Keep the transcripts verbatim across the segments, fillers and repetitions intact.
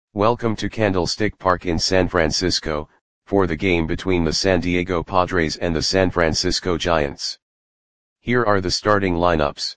Welcome to Candlestick Park in San Francisco, for the game between the San Diego Padres and the San Francisco Giants. Here are the starting lineups.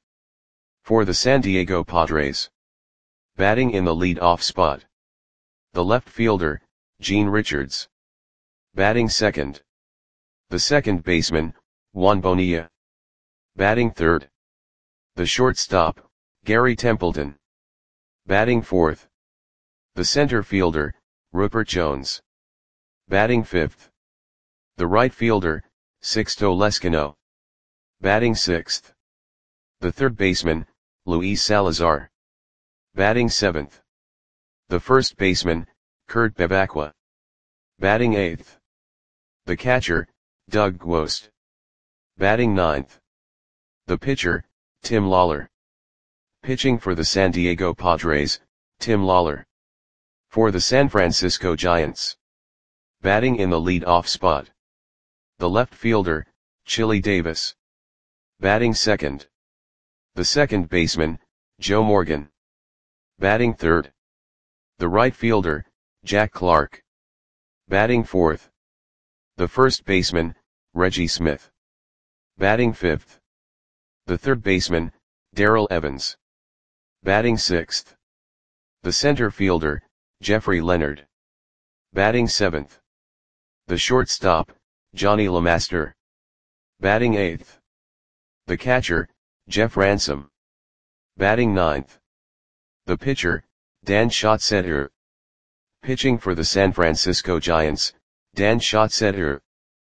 For the San Diego Padres. Batting in the lead-off spot. The left fielder, Gene Richards. Batting second. The second baseman, Juan Bonilla. Batting third. The shortstop, Gary Templeton. Batting fourth. The center fielder, Rupert Jones. Batting fifth. The right fielder, Sixto Lezcano. Batting sixth. The third baseman, Luis Salazar. Batting seventh. The first baseman, Kurt Bevacqua. Batting eighth. The catcher, Doug Gwost. Batting ninth. The pitcher, Tim Lawler. Pitching for the San Diego Padres, Tim Lawler. For the San Francisco Giants. Batting in the lead-off spot. The left fielder, Chili Davis. Batting second. The second baseman, Joe Morgan. Batting third. The right fielder, Jack Clark. Batting fourth. The first baseman, Reggie Smith. Batting fifth. The third baseman, Darrell Evans. Batting sixth. The center fielder, Jeffrey Leonard. Batting seventh. The shortstop, Johnny LeMaster. Batting eighth. The catcher, Jeff Ransom. Batting ninth. The pitcher, Dan Schatzeder. Pitching for the San Francisco Giants, Dan Schatzeder.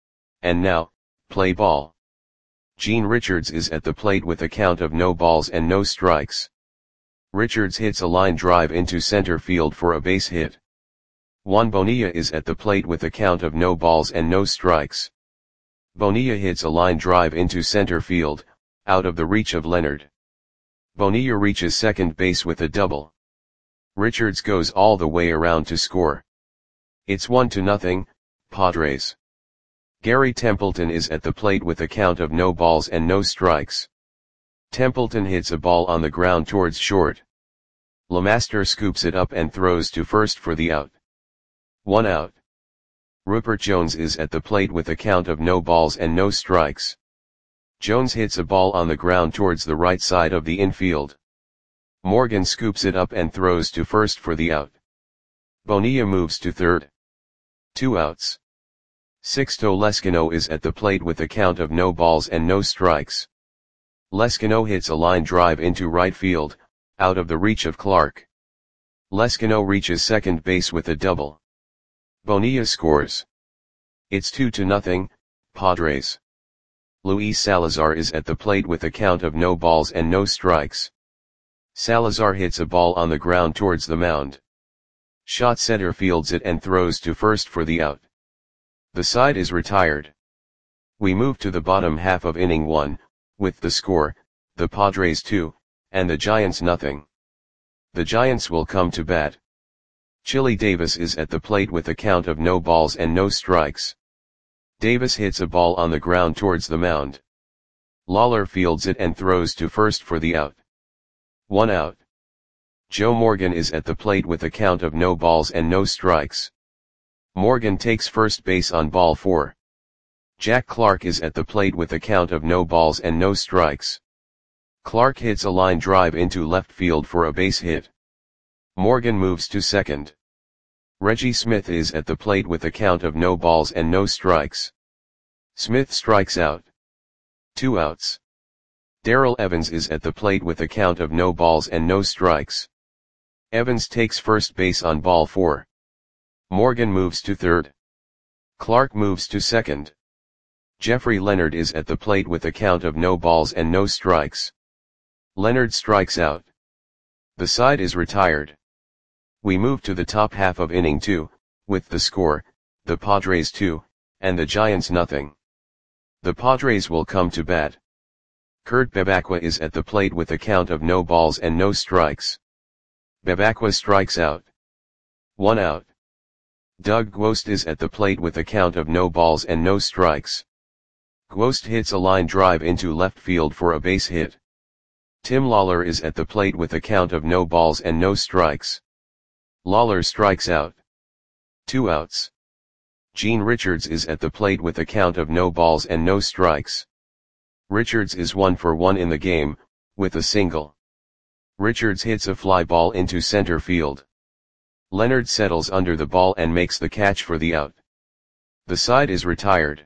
And now, play ball. Gene Richards is at the plate with a count of no balls and no strikes. Richards hits a line drive into center field for a base hit. Juan Bonilla is at the plate with a count of no balls and no strikes. Bonilla hits a line drive into center field, out of the reach of Leonard. Bonilla reaches second base with a double. Richards goes all the way around to score. It's one to nothing, Padres. Gary Templeton is at the plate with a count of no balls and no strikes. Templeton hits a ball on the ground towards short. LeMaster scoops it up and throws to first for the out. One out. Rupert Jones is at the plate with a count of no balls and no strikes. Jones hits a ball on the ground towards the right side of the infield. Morgan scoops it up and throws to first for the out. Bonilla moves to third. Two outs. Sixto Lezcano is at the plate with a count of no balls and no strikes. Lezcano hits a line drive into right field, out of the reach of Clark. Lezcano reaches second base with a double. Bonilla scores. It's two to nothing, Padres. Luis Salazar is at the plate with a count of no balls and no strikes. Salazar hits a ball on the ground towards the mound. Schatzeder fields it and throws to first for the out. The side is retired. We move to the bottom half of inning one, with the score, the Padres two, and the Giants nothing. The Giants will come to bat. Chili Davis is at the plate with a count of no balls and no strikes. Davis hits a ball on the ground towards the mound. Lawler fields it and throws to first for the out. One out. Joe Morgan is at the plate with a count of no balls and no strikes. Morgan takes first base on ball four. Jack Clark is at the plate with a count of no balls and no strikes. Clark hits a line drive into left field for a base hit. Morgan moves to second. Reggie Smith is at the plate with a count of no balls and no strikes. Smith strikes out. Two outs. Darrell Evans is at the plate with a count of no balls and no strikes. Evans takes first base on ball four. Morgan moves to third. Clark moves to second. Jeffrey Leonard is at the plate with a count of no balls and no strikes. Leonard strikes out. The side is retired. We move to the top half of inning two, with the score, the Padres two, and the Giants nothing. The Padres will come to bat. Kurt Bevacqua is at the plate with a count of no balls and no strikes. Bevacqua strikes out. One out. Doug Gwost is at the plate with a count of no balls and no strikes. Gwost hits a line drive into left field for a base hit. Tim Lawler is at the plate with a count of no balls and no strikes. Lawler strikes out. Two outs. Gene Richards is at the plate with a count of no balls and no strikes. Richards is one for one in the game, with a single. Richards hits a fly ball into center field. Leonard settles under the ball and makes the catch for the out. The side is retired.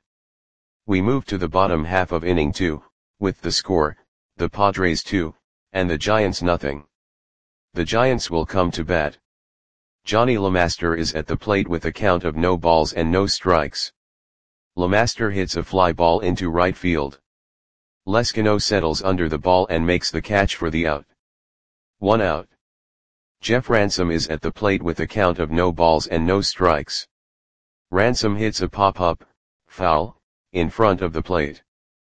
We move to the bottom half of inning two, with the score, the Padres two, and the Giants nothing. The Giants will come to bat. Johnny LeMaster is at the plate with a count of no balls and no strikes. LeMaster hits a fly ball into right field. Leskino settles under the ball and makes the catch for the out. One out. Jeff Ransom is at the plate with a count of no balls and no strikes. Ransom hits a pop-up, foul, in front of the plate.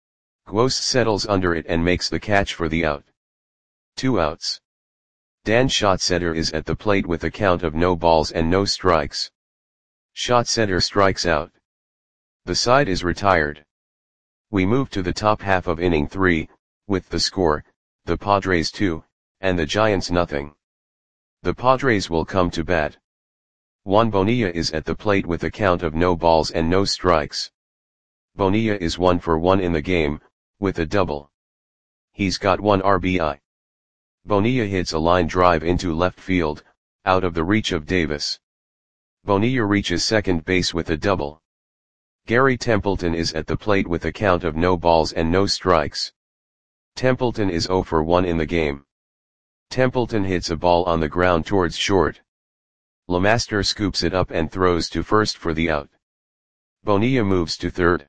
Gwost settles under it and makes the catch for the out. Two outs. Dan Schatzeder is at the plate with a count of no balls and no strikes. Schatzeder strikes out. The side is retired. We move to the top half of inning three, with the score, the Padres two, and the Giants nothing. The Padres will come to bat. Juan Bonilla is at the plate with a count of no balls and no strikes. Bonilla is one for one in the game, with a double. He's got one R B I. Bonilla hits a line drive into left field, out of the reach of Davis. Bonilla reaches second base with a double. Gary Templeton is at the plate with a count of no balls and no strikes. Templeton is zero for one in the game. Templeton hits a ball on the ground towards short. LeMaster scoops it up and throws to first for the out. Bonilla moves to third.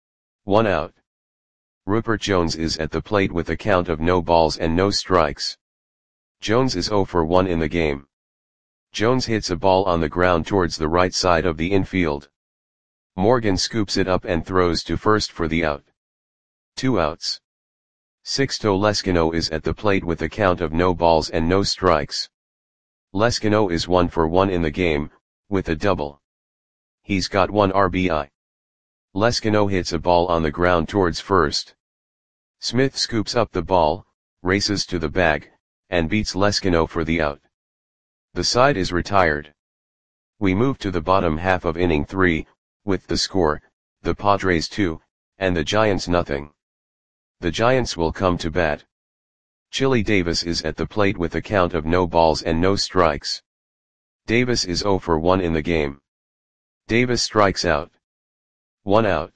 One out. Rupert Jones is at the plate with a count of no balls and no strikes. Jones is zero for one in the game. Jones hits a ball on the ground towards the right side of the infield. Morgan scoops it up and throws to first for the out. Two outs. Sixto Leskino is at the plate with a count of no balls and no strikes. Leskino is one for one in the game, with a double. He's got one R B I. Leskino hits a ball on the ground towards first. Smith scoops up the ball, races to the bag, and beats Leskino for the out. The side is retired. We move to the bottom half of inning three, with the score, the Padres two, and the Giants nothing. The Giants will come to bat. Chili Davis is at the plate with a count of no balls and no strikes. Davis is zero for one in the game. Davis strikes out. One out.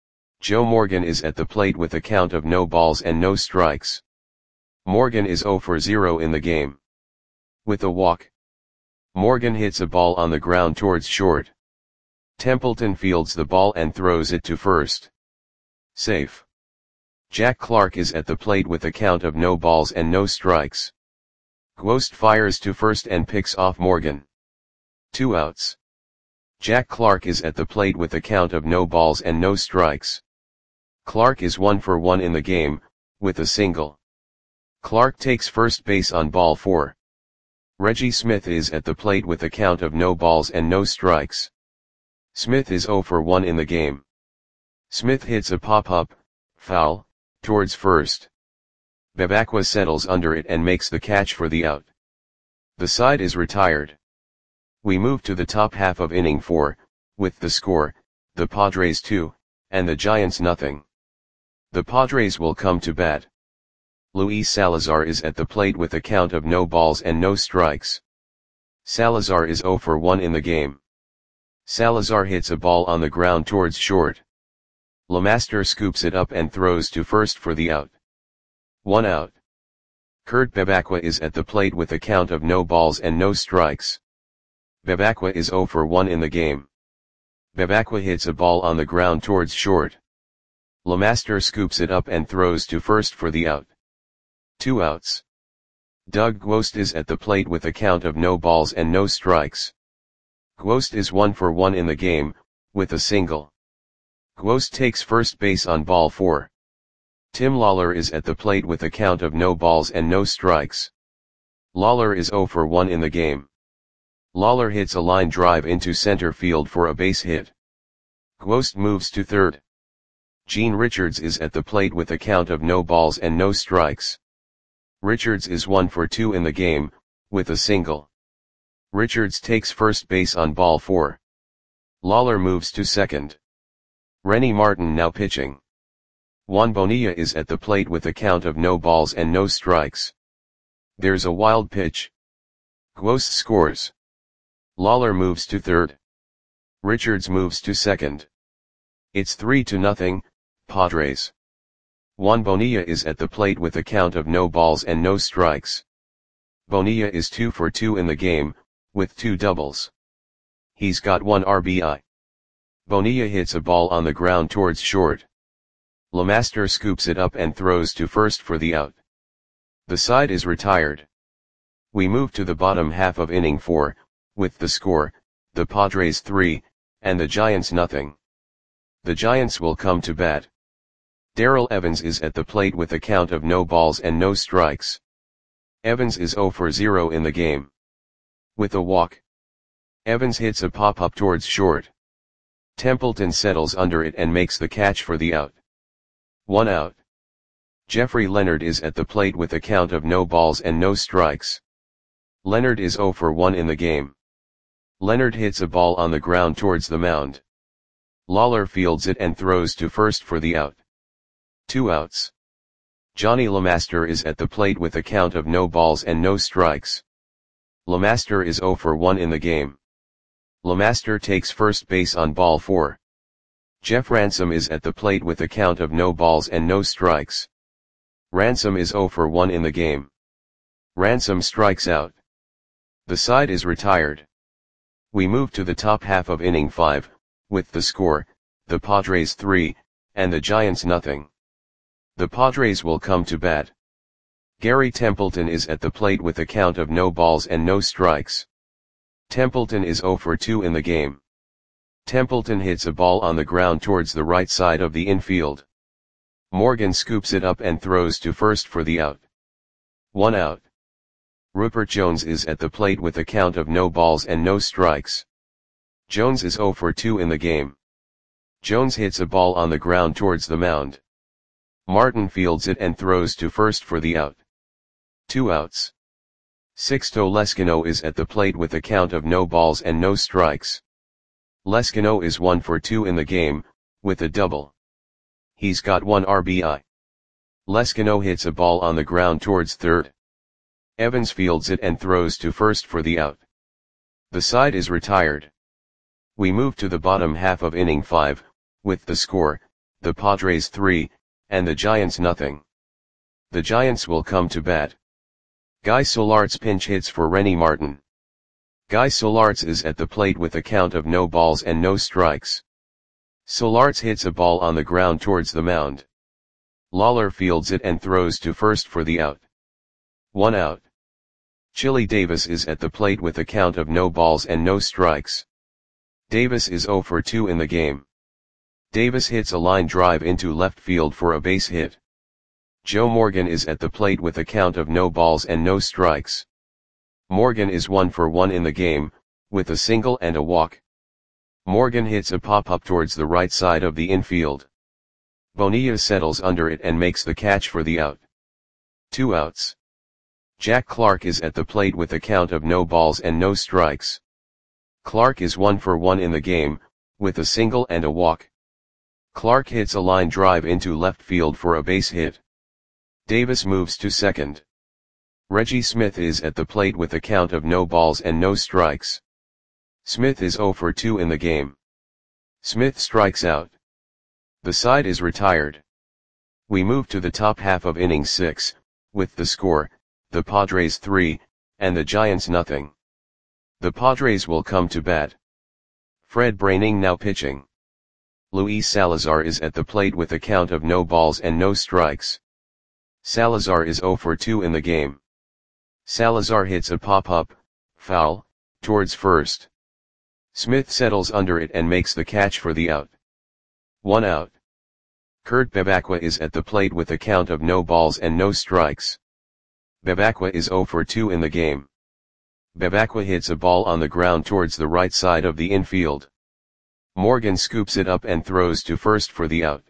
Joe Morgan is at the plate with a count of no balls and no strikes. Morgan is zero for zero in the game. With a walk. Morgan hits a ball on the ground towards short. Templeton fields the ball and throws it to first. Safe. Jack Clark is at the plate with a count of no balls and no strikes. Gwost fires to first and picks off Morgan. Two outs. Jack Clark is at the plate with a count of no balls and no strikes. Clark is one for one in the game, with a single. Clark takes first base on ball four. Reggie Smith is at the plate with a count of no balls and no strikes. Smith is zero for one in the game. Smith hits a pop-up, foul, towards first. Bebacqua settles under it and makes the catch for the out. The side is retired. We move to the top half of inning four, with the score, the Padres two, and the Giants nothing. The Padres will come to bat. Luis Salazar is at the plate with a count of no balls and no strikes. Salazar is zero for one in the game. Salazar hits a ball on the ground towards short. LeMaster scoops it up and throws to first for the out. One out. Kurt Bebacqua is at the plate with a count of no balls and no strikes. Bebacqua is zero for one in the game. Bebacqua hits a ball on the ground towards short. LeMaster scoops it up and throws to first for the out. Two outs. Doug Gwost is at the plate with a count of no balls and no strikes. Gwost is one for one in the game, with a single. Gwost takes first base on ball four. Tim Lawler is at the plate with a count of no balls and no strikes. Lawler is zero for one in the game. Lawler hits a line drive into center field for a base hit. Gwost moves to third. Gene Richards is at the plate with a count of no balls and no strikes. Richards is one for two in the game, with a single. Richards takes first base on ball four. Lawler moves to second. Rennie Martin now pitching. Juan Bonilla is at the plate with a count of no balls and no strikes. There's a wild pitch. Gwost scores. Lawler moves to third. Richards moves to second. It's three to nothing, Padres. Juan Bonilla is at the plate with a count of no balls and no strikes. Bonilla is two for two in the game, with two doubles. He's got one R B I. Bonilla hits a ball on the ground towards short. LeMaster scoops it up and throws to first for the out. The side is retired. We move to the bottom half of inning four, with the score, the Padres three, and the Giants nothing. The Giants will come to bat. Darrell Evans is at the plate with a count of no balls and no strikes. Evans is zero for zero in the game. With a walk, Evans hits a pop-up towards short. Templeton settles under it and makes the catch for the out. One out. Jeffrey Leonard is at the plate with a count of no balls and no strikes. Leonard is zero for one in the game. Leonard hits a ball on the ground towards the mound. Lawler fields it and throws to first for the out. Two outs. Johnny LeMaster is at the plate with a count of no balls and no strikes. LeMaster is zero for one in the game. LeMaster takes first base on ball four. Jeff Ransom is at the plate with a count of no balls and no strikes. Ransom is zero for one in the game. Ransom strikes out. The side is retired. We move to the top half of inning five, with the score, the Padres three, and the Giants nothing. The Padres will come to bat. Gary Templeton is at the plate with a count of no balls and no strikes. Templeton is zero for two in the game. Templeton hits a ball on the ground towards the right side of the infield. Morgan scoops it up and throws to first for the out. One out. Rupert Jones is at the plate with a count of no balls and no strikes. Jones is zero for two in the game. Jones hits a ball on the ground towards the mound. Martin fields it and throws to first for the out. Two outs. Sixto Leskino is at the plate with a count of no balls and no strikes. Leskino is one for two in the game, with a double. He's got one R B I. Leskino hits a ball on the ground towards third. Evans fields it and throws to first for the out. The side is retired. We move to the bottom half of inning five, with the score, the Padres three, and the Giants nothing. The Giants will come to bat. Guy Solarz pinch hits for Rennie Martin. Guy Solarz is at the plate with a count of no balls and no strikes. Solarz hits a ball on the ground towards the mound. Lawler fields it and throws to first for the out. One out. Chili Davis is at the plate with a count of no balls and no strikes. Davis is zero for two in the game. Davis hits a line drive into left field for a base hit. Joe Morgan is at the plate with a count of no balls and no strikes. Morgan is one for one in the game, with a single and a walk. Morgan hits a pop-up towards the right side of the infield. Bonilla settles under it and makes the catch for the out. Two outs. Jack Clark is at the plate with a count of no balls and no strikes. Clark is one for one in the game, with a single and a walk. Clark hits a line drive into left field for a base hit. Davis moves to second. Reggie Smith is at the plate with a count of no balls and no strikes. Smith is zero for two in the game. Smith strikes out. The side is retired. We move to the top half of inning six, with the score, the Padres three, and the Giants nothing. The Padres will come to bat. Fred Braining now pitching. Luis Salazar is at the plate with a count of no balls and no strikes. Salazar is zero for two in the game. Salazar hits a pop-up, foul, towards first. Smith settles under it and makes the catch for the out. One out. Kurt Bevacqua is at the plate with a count of no balls and no strikes. Bevacqua is zero for two in the game. Bevacqua hits a ball on the ground towards the right side of the infield. Morgan scoops it up and throws to first for the out.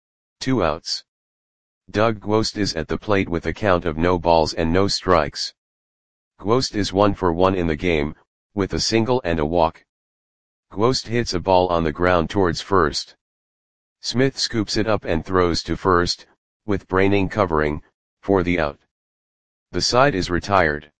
Two outs. Doug Gwost is at the plate with a count of no balls and no strikes. Gwost is one for one in the game, with a single and a walk. Gwost hits a ball on the ground towards first. Smith scoops it up and throws to first, with Braining covering, for the out. The side is retired.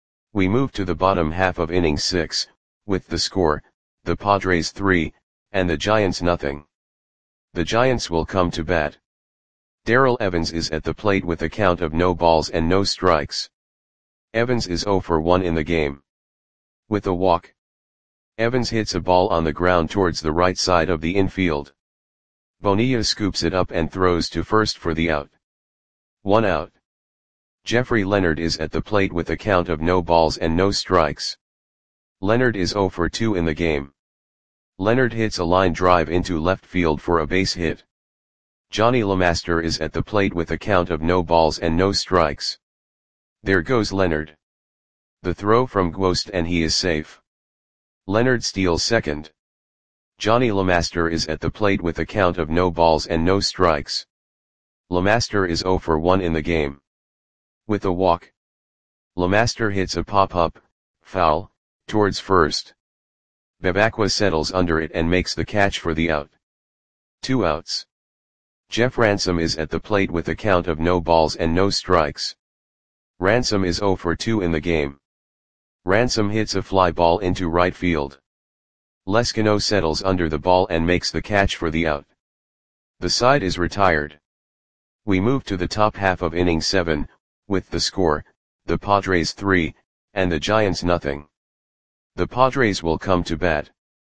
We move to the bottom half of inning six, with the score, the Padres three, and the Giants nothing. The Giants will come to bat. Darrell Evans is at the plate with a count of no balls and no strikes. Evans is oh for one in the game. With a walk. Evans hits a ball on the ground towards the right side of the infield. Bonilla scoops it up and throws to first for the out. One out. Jeffrey Leonard is at the plate with a count of no balls and no strikes. Leonard is oh for two in the game. Leonard hits a line drive into left field for a base hit. Johnny LeMaster is at the plate with a count of no balls and no strikes. There goes Leonard. The throw from Gwost and he is safe. Leonard steals second. Johnny LeMaster is at the plate with a count of no balls and no strikes. LeMaster is oh for one in the game. With a walk. LeMaster hits a pop-up, foul, towards first. Bebacqua settles under it and makes the catch for the out. Two outs. Jeff Ransom is at the plate with a count of no balls and no strikes. Ransom is oh for two in the game. Ransom hits a fly ball into right field. Leskino settles under the ball and makes the catch for the out. The side is retired. We move to the top half of inning seven, with the score, the Padres three, and the Giants nothing. The Padres will come to bat.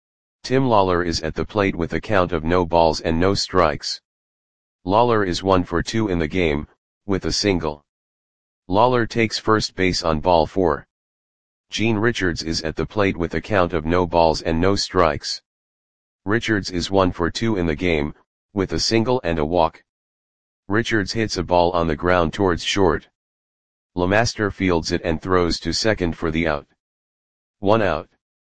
Tim Lawler is at the plate with a count of no balls and no strikes. Lawler is one for two in the game, with a single. Lawler takes first base on ball four. Gene Richards is at the plate with a count of no balls and no strikes. Richards is one for two in the game, with a single and a walk. Richards hits a ball on the ground towards short. LeMaster fields it and throws to second for the out. One out.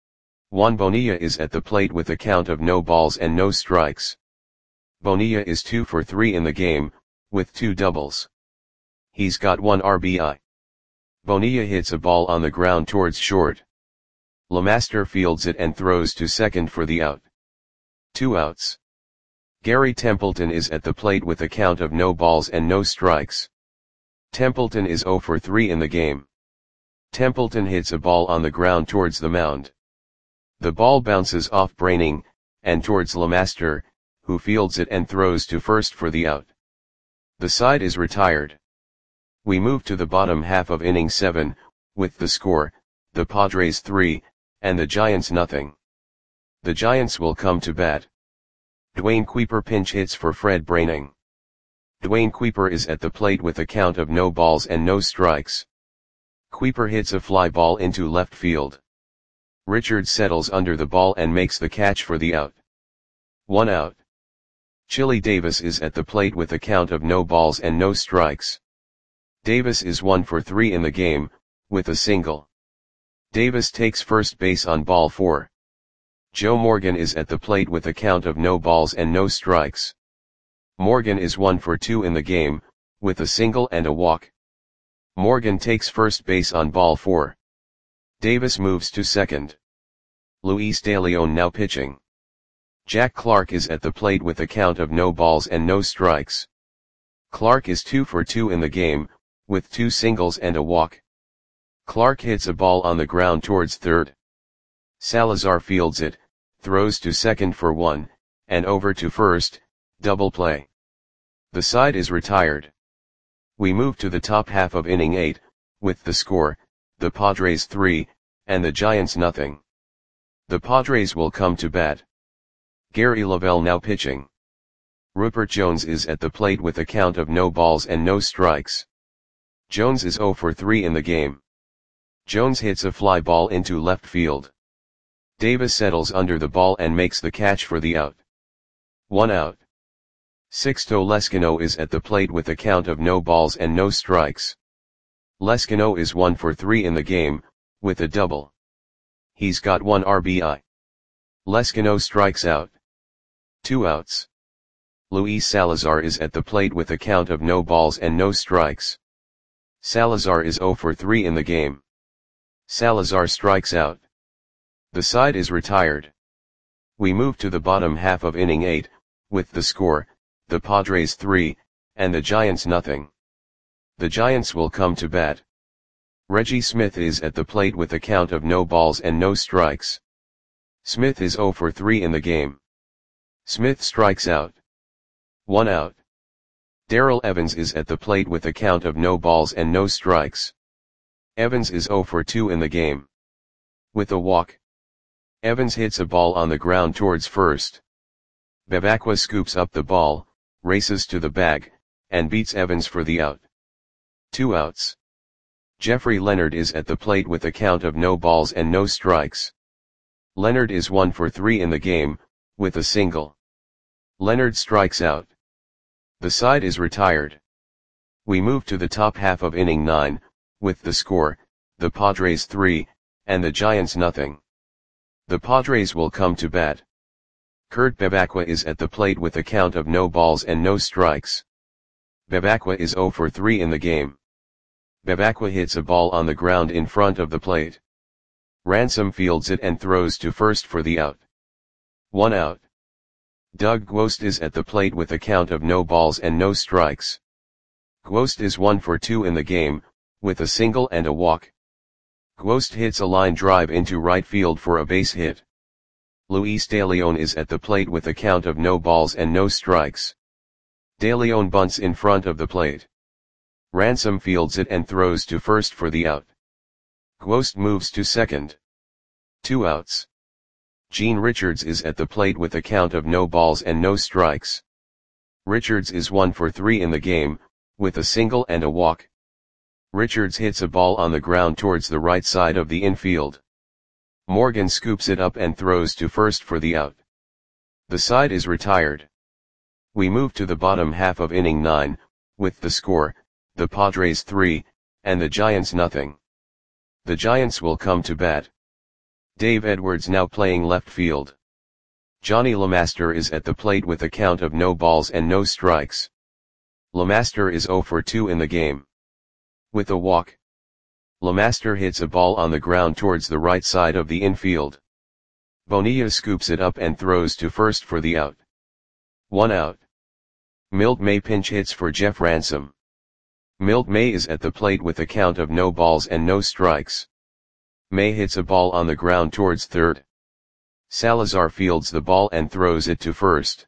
Juan Bonilla is at the plate with a count of no balls and no strikes. Bonilla is two for three in the game, with two doubles. He's got one R B I. Bonilla hits a ball on the ground towards short. LeMaster fields it and throws to second for the out. Two outs. Gary Templeton is at the plate with a count of no balls and no strikes. Templeton is oh for three in the game. Templeton hits a ball on the ground towards the mound. The ball bounces off Braining, and towards LeMaster, who fields it and throws to first for the out. The side is retired. We move to the bottom half of inning seven, with the score, the Padres three, and the Giants nothing. The Giants will come to bat. Dwayne Kuiper pinch hits for Fred Braining. Dwayne Kuiper is at the plate with a count of no balls and no strikes. Kuiper hits a fly ball into left field. Richards settles under the ball and makes the catch for the out. One out. Chili Davis is at the plate with a count of no balls and no strikes. Davis is one for three in the game, with a single. Davis takes first base on ball four. Joe Morgan is at the plate with a count of no balls and no strikes. Morgan is one for two in the game, with a single and a walk. Morgan takes first base on ball four. Davis moves to second. Luis De Leon now pitching. Jack Clark is at the plate with a count of no balls and no strikes. Clark is two for two in the game, with two singles and a walk. Clark hits a ball on the ground towards third. Salazar fields it, throws to second for one, and over to first, double play. The side is retired. We move to the top half of inning eight, with the score, the Padres three, and the Giants nothing. The Padres will come to bat. Gary Lavelle now pitching. Rupert Jones is at the plate with a count of no balls and no strikes. Jones is oh for three in the game. Jones hits a fly ball into left field. Davis settles under the ball and makes the catch for the out. One out. Sixto Leskino is at the plate with a count of no balls and no strikes. Leskino is one for three in the game, with a double. He's got one R B I. Leskino strikes out. Two outs. Luis Salazar is at the plate with a count of no balls and no strikes. Salazar is oh for three in the game. Salazar strikes out. The side is retired. We move to the bottom half of inning eight, with the score, the Padres three, and the Giants nothing. The Giants will come to bat. Reggie Smith is at the plate with a count of no balls and no strikes. Smith is zero for three in the game. Smith strikes out. One out. Darrell Evans is at the plate with a count of no balls and no strikes. Evans is zero for two in the game. With a walk. Evans hits a ball on the ground towards first. Bevacqua scoops up the ball, races to the bag, and beats Evans for the out. Two outs. Jeffrey Leonard is at the plate with a count of no balls and no strikes. Leonard is one for three in the game, with a single. Leonard strikes out. The side is retired. We move to the top half of inning nine, with the score, the Padres three, and the Giants nothing. The Padres will come to bat. Kurt Bevacqua is at the plate with a count of no balls and no strikes. Bevacqua is zero for three in the game. Bevacqua hits a ball on the ground in front of the plate. Ransom fields it and throws to first for the out. One out. Doug Gwost is at the plate with a count of no balls and no strikes. Gwost is one for two in the game, with a single and a walk. Gwost hits a line drive into right field for a base hit. Luis De Leon is at the plate with a count of no balls and no strikes. De Leon bunts in front of the plate. Ransom fields it and throws to first for the out. Gwost moves to second. Two outs. Gene Richards is at the plate with a count of no balls and no strikes. Richards is one for three in the game, with a single and a walk. Richards hits a ball on the ground towards the right side of the infield. Morgan scoops it up and throws to first for the out. The side is retired. We move to the bottom half of inning nine, with the score, the Padres three, and the Giants nothing. The Giants will come to bat. Dave Edwards now playing left field. Johnny LeMaster is at the plate with a count of no balls and no strikes. LeMaster is zero for two in the game. With a walk. LeMaster hits a ball on the ground towards the right side of the infield. Bonilla scoops it up and throws to first for the out. One out. Milt May pinch hits for Jeff Ransom. Milt May is at the plate with a count of no balls and no strikes. May hits a ball on the ground towards third. Salazar fields the ball and throws it to first.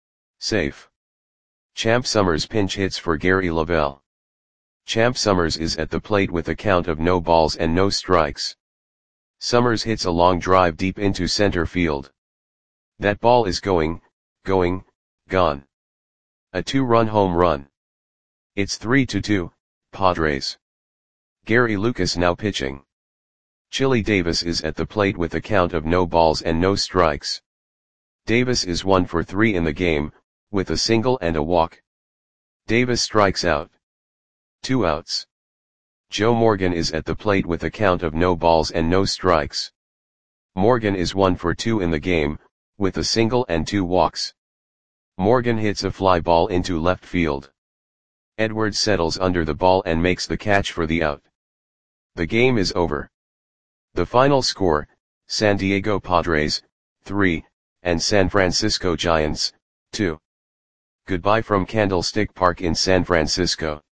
Safe. Champ Summers pinch hits for Gary Lavelle. Champ Summers is at the plate with a count of no balls and no strikes. Summers hits a long drive deep into center field. That ball is going, going, gone. A two-run home run. It's three to two, Padres. Gary Lucas now pitching. Chili Davis is at the plate with a count of no balls and no strikes. Davis is one for three in the game, with a single and a walk. Davis strikes out. Two outs. Joe Morgan is at the plate with a count of no balls and no strikes. Morgan is one for two in the game, with a single and two walks. Morgan hits a fly ball into left field. Edwards settles under the ball and makes the catch for the out. The game is over. The final score, San Diego Padres, three, and San Francisco Giants, two. Goodbye from Candlestick Park in San Francisco.